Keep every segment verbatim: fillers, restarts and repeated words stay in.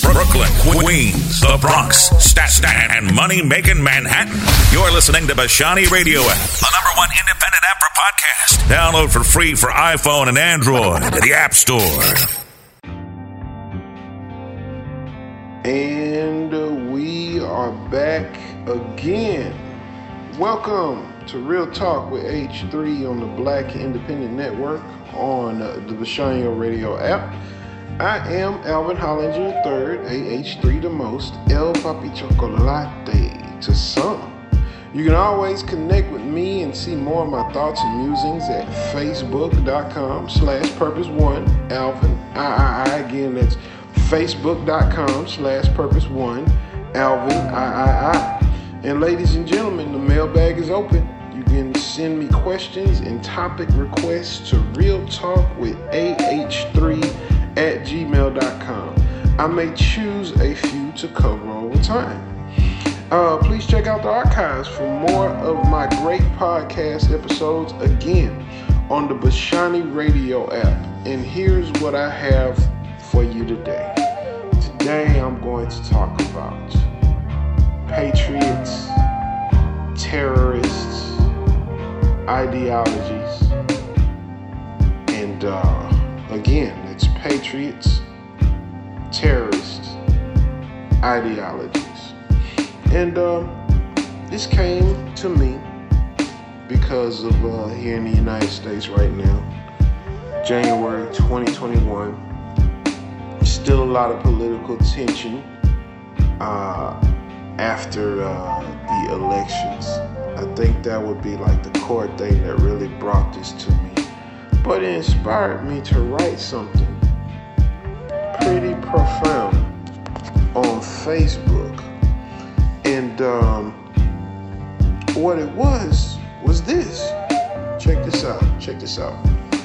Brooklyn, Queens, the Bronx, Staten, and money-making Manhattan. You're listening to Bashani Radio app, the number one independent app for podcasts. Download for free for iPhone and Android at the App Store. And uh, we are back again. Welcome to Real Talk with H three on the Black Independent Network on uh, the Bashani Radio app. I am Alvin Hollinger the third, A H three the most, El Papi Chocolate to some. You can always connect with me and see more of my thoughts and musings at facebook.com slash purpose one, Alvin, I, I, I, again, that's facebook.com slash purpose one, Alvin, I, I, I. And ladies and gentlemen, the mailbag is open. You can send me questions and topic requests to Real Talk with A H three at gmail dot com. I may choose a few to cover over time. Uh, please check out the archives for more of my great podcast episodes again on the Bashani Radio app. And here's what I have for you today. Today I'm going to talk about patriots, terrorists, ideologies, and uh, again, it's patriots, terrorists, ideologies. And uh, this came to me because of uh, here in the United States right now, January twenty twenty-one, still a lot of political tension uh, after uh, the elections. I think that would be like the core thing that really brought this to me. But it inspired me to write something pretty profound on Facebook. And um, what it was, was this. Check this out, check this out.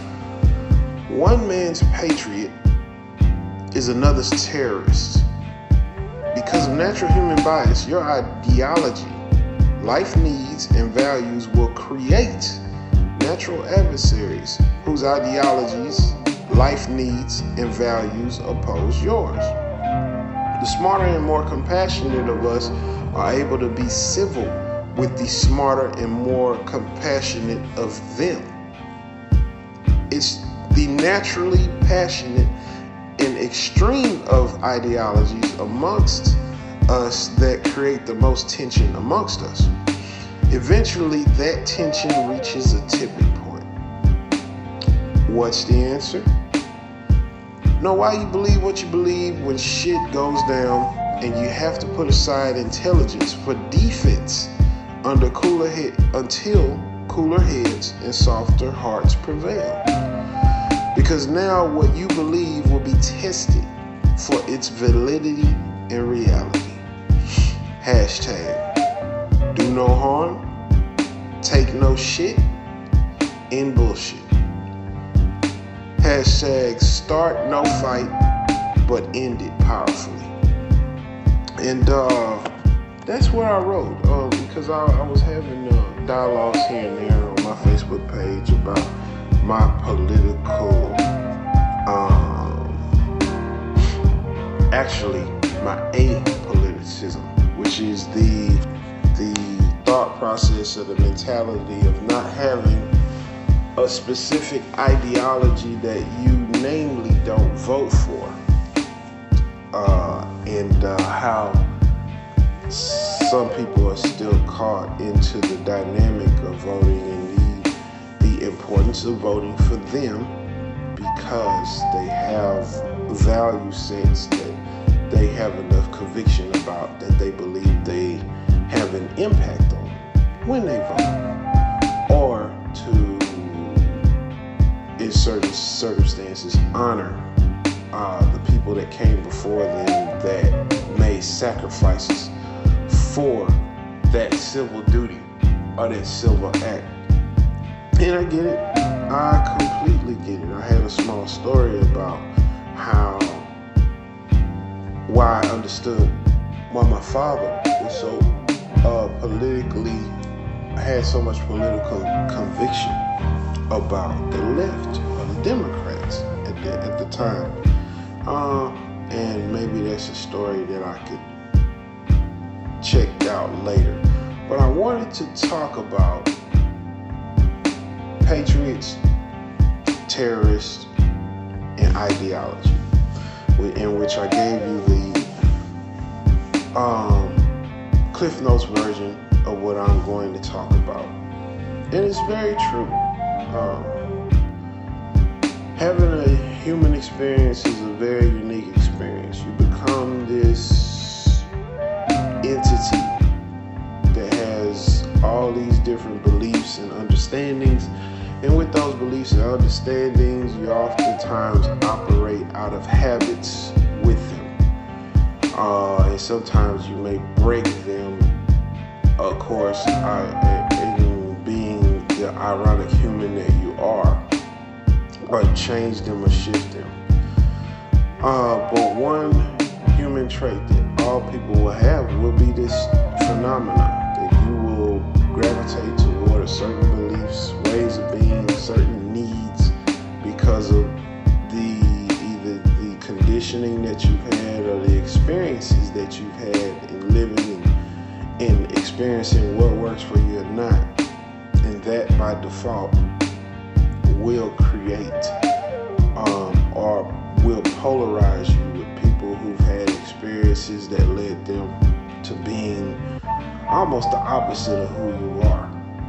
One man's patriot is another's terrorist. Because of natural human bias, your ideology, life needs, and values will create natural adversaries whose ideologies, life needs, and values oppose yours. The smarter and more compassionate of us are able to be civil with the smarter and more compassionate of them. It's the naturally passionate and extreme of ideologies amongst us that create the most tension amongst us. Eventually, that tension reaches a tipping point. What's the answer? Know why you believe what you believe when shit goes down and you have to put aside intelligence for defense under cooler head until cooler heads and softer hearts prevail. Because now what you believe will be tested for its validity and reality. Hashtag do no harm, take no shit, end bullshit. Hashtag start no fight, but end it powerfully. And uh, that's what I wrote uh, because I, I was having uh, dialogues here and there on my Facebook page about my political, um, actually my apoliticism, which is the the thought process or the mentality of not having a specific ideology that you namely don't vote for, uh, and uh, how some people are still caught into the dynamic of voting and the, the importance of voting for them because they have value sets that they have enough conviction about that they believe they have an impact on when they vote, or to, in certain circumstances, honor uh, the people that came before them that made sacrifices for that civil duty or that civil act. And I get it. I completely get it. I had a small story about how, why I understood why my father was so uh, politically, had so much political conviction about the left or the Democrats at the, at the time. Uh, and maybe that's a story that I could check out later. But I wanted to talk about patriots, terrorists, and ideology, in which I gave you the um, Cliff Notes version of what I'm going to talk about. And it's very true. Um, having a human experience is a very unique experience. You become this entity that has all these different beliefs and understandings. And with those beliefs and understandings, you oftentimes operate out of habits with them. Uh, and sometimes you may break them, of course, I, in being the ironic human that you are, or change them or shift them. Uh, but one human trait that all people will have will be this phenomena that you will gravitate toward a certain beliefs, ways of being, certain needs because of the either the conditioning that you've had or the experiences that you've had in living and, and experiencing what works for you or not. And that by default will create um, or will polarize you with people who've had experiences that led them to being almost the opposite of who you are.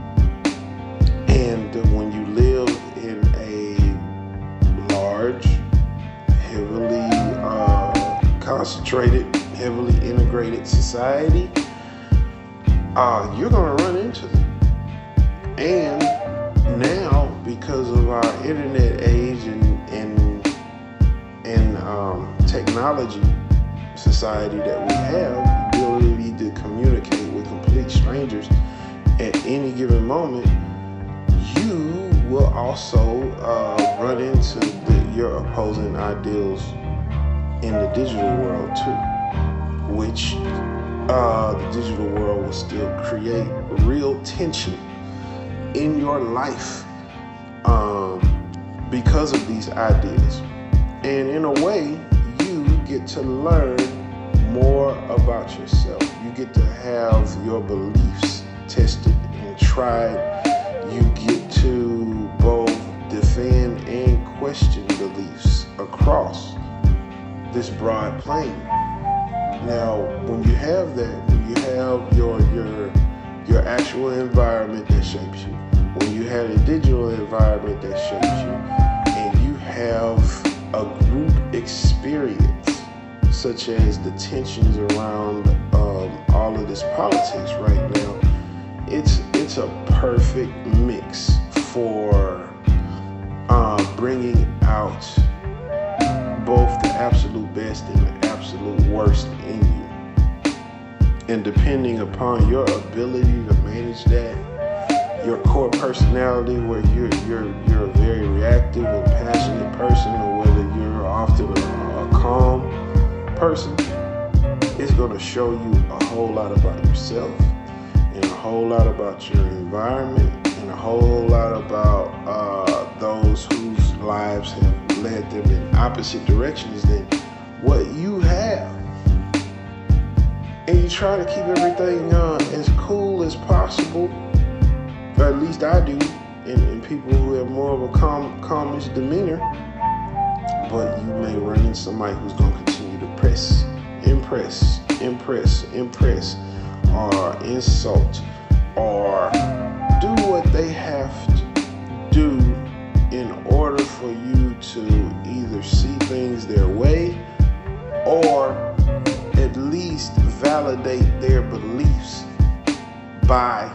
And when you live in a large, heavily uh, concentrated, heavily integrated society, uh, you're going to run into them. And now, because of our internet age and and, and um, technology society that we have, the ability to communicate with complete strangers at any given moment, you will also uh, run into the, your opposing ideals in the digital world too, which uh, the digital world will still create real tension in your life um, because of these ideas. And in a way, you get to learn more about yourself. You get to have your beliefs tested and tried. You get to both defend and question beliefs across this broad plane. Now, when you have that, when you have your your your actual environment that shapes you, when you have a digital environment that shapes you, and you have a group experience, such as the tensions around um, all of this politics right now, it's it's a perfect mix for uh, bringing out both the absolute best and the absolute worst in you. And depending upon your ability to manage that, your core personality, where you're you're you're a very reactive and passionate person, or whether you're often a, a calm person, it's going to show you a whole lot about yourself, and a whole lot about your environment, and a whole lot about uh, those whose lives have led them in opposite directions than what you have. And you try to keep everything uh, as cool as possible, or at least I do, and, and people who have more of a calm, calmish demeanor. But you may run into somebody who's going to continue to press, impress, impress, impress, or insult, or do what they have to do in order for you to either see things their way, or at least validate their beliefs by,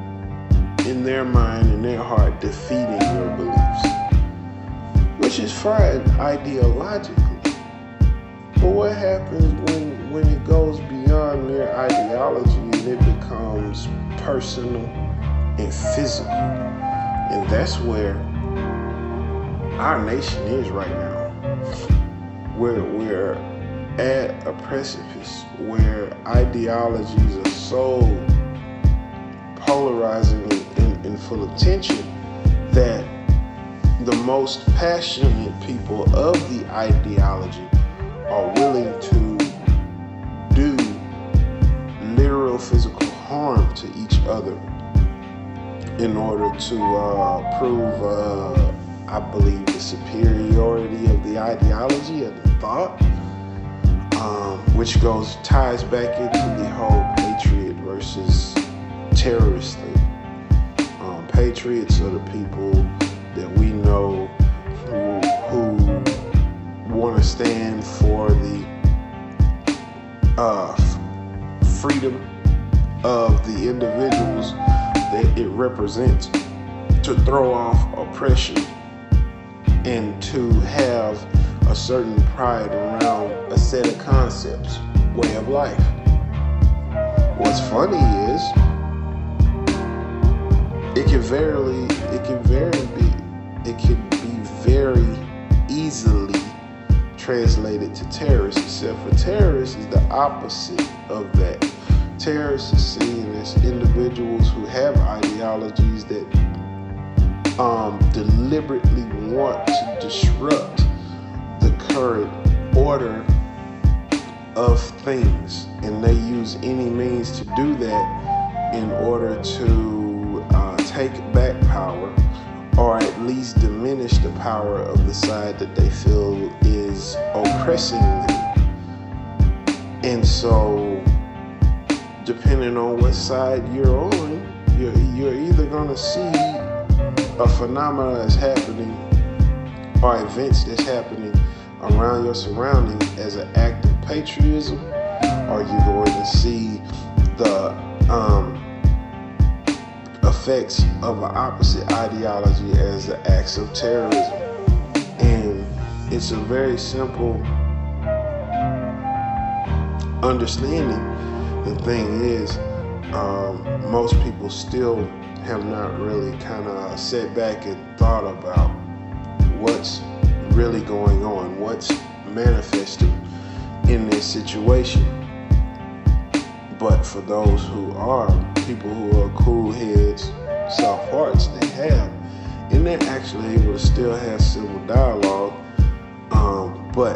in their mind, in their heart, defeating your beliefs, which is fine ideologically. But what happens when, when it goes beyond their ideology and it becomes personal and physical? And that's where our nation is right now. We're, we're at a precipice where ideologies are so polarizing and, and, and full of tension that the most passionate people of the ideology are willing to do literal physical harm to each other in order to uh, prove, uh, I believe, the superiority of the ideology and the thought, um, which goes ties back into the whole patriot versus terrorist thing. Um, patriots are the people that we know who, who want to stand for the uh, f- freedom of the individuals that it represents, to throw off oppression and to have a certain pride around a set of concepts, way of life. What's funny is it can very, it can very be, it can be very easily translated to terrorists, except for terrorists is the opposite of that. Terrorists is seen as individuals who have ideologies that um, deliberately want to disrupt the current order of things, and they use any means to do that in order to uh, take back power, or at least diminish the power of the side that they feel is oppressing them. And so, depending on what side you're on, you're, you're either going to see a phenomenon that's happening or events that's happening around your surroundings as an act of patriotism, or you're going to see the um, effects of an opposite ideology as the acts of terrorism. And it's a very simple understanding. The thing is, um, most people still have not really kind of sat back and thought about what's really going on, what's manifesting in this situation. But for those who are, people who are cool heads, soft hearts, they have, and they're actually able to still have civil dialogue. Um, but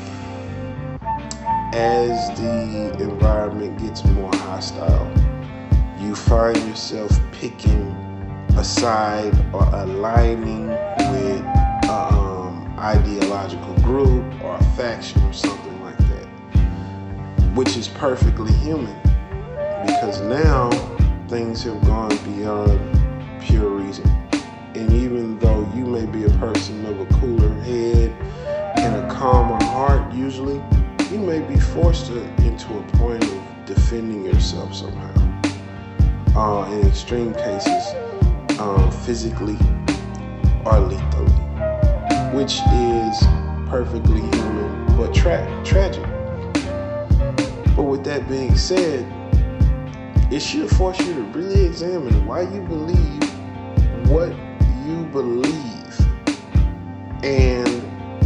as the environment gets more hostile, you find yourself picking a side or aligning with an um, ideological group or a faction or something like that, which is perfectly human, because now things have gone beyond pure reason. And even though you may be a person of a cooler head and a calmer heart usually, you may be forced to, into a point of defending yourself somehow. Uh, in extreme cases, um, physically or lethally, which is perfectly human but tra- tragic. But with that being said, it should force you to really examine why you believe what you believe. And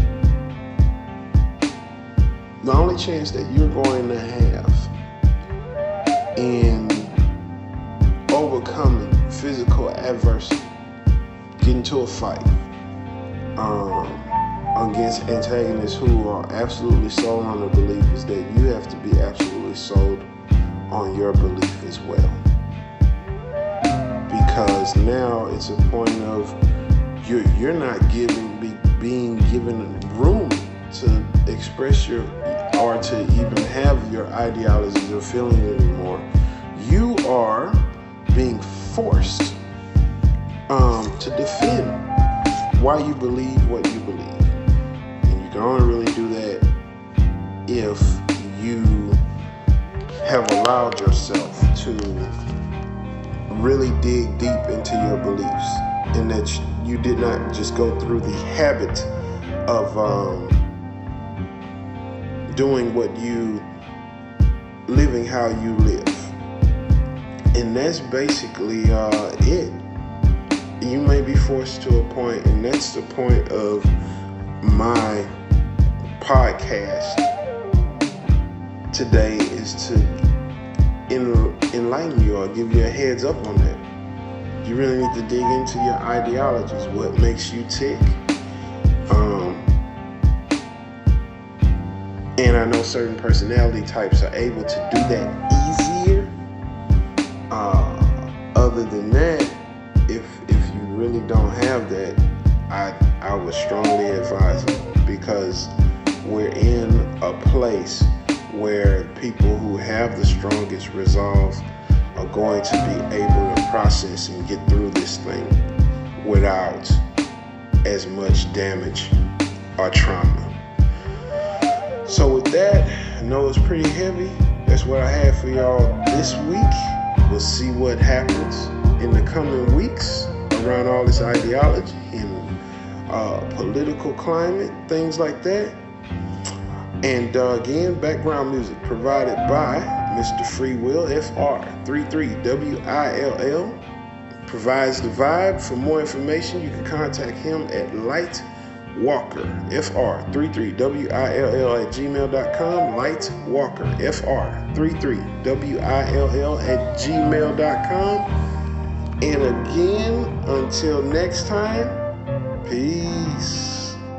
the only chance that you're going to have in overcoming physical adversity, get into a fight um, against antagonists who are absolutely sold on the belief, is that you have to be absolutely sold on your belief as well. Because now it's a point of you're, you're not giving, be, being given room to express your, or to even have your ideologies or feelings anymore. You are being forced um, to defend why you believe what you believe. And you can only really do that if you have allowed yourself to really dig deep into your beliefs, and that you did not just go through the habit of um, doing what you, living how you live. And that's basically uh, it. You may be forced to a point, and that's the point of my podcast today, is to enlighten you or give you a heads up on that. You really need to dig into your ideologies, what makes you tick. Um, And I know certain personality types are able to do that easier. Uh, other than that, if if you really don't have that, I I would strongly advise it, because we're in a place where people who have the strongest resolve are going to be able to process and get through this thing without as much damage or trauma. So with that, I know it's pretty heavy. That's what I have for y'all this week. We'll see what happens in the coming weeks around all this ideology and uh, political climate, things like that. And uh, again, background music provided by Mister Free Will, F R thirty-three W I L L. Provides the vibe. For more information, you can contact him at Light Walker, F R thirty-three W I L L at gmail dot com. Light Walker, F R thirty-three W I L L at gmail dot com. And again, until next time, peace.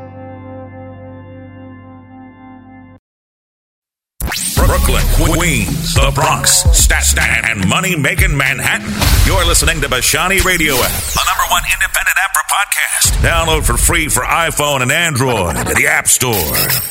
Brooklyn, Queens, the Bronx, Staten, and money-making Manhattan. You're listening to Bashani Radio App, the number one independent app for podcasts. Download for free for iPhone and Android at the App Store.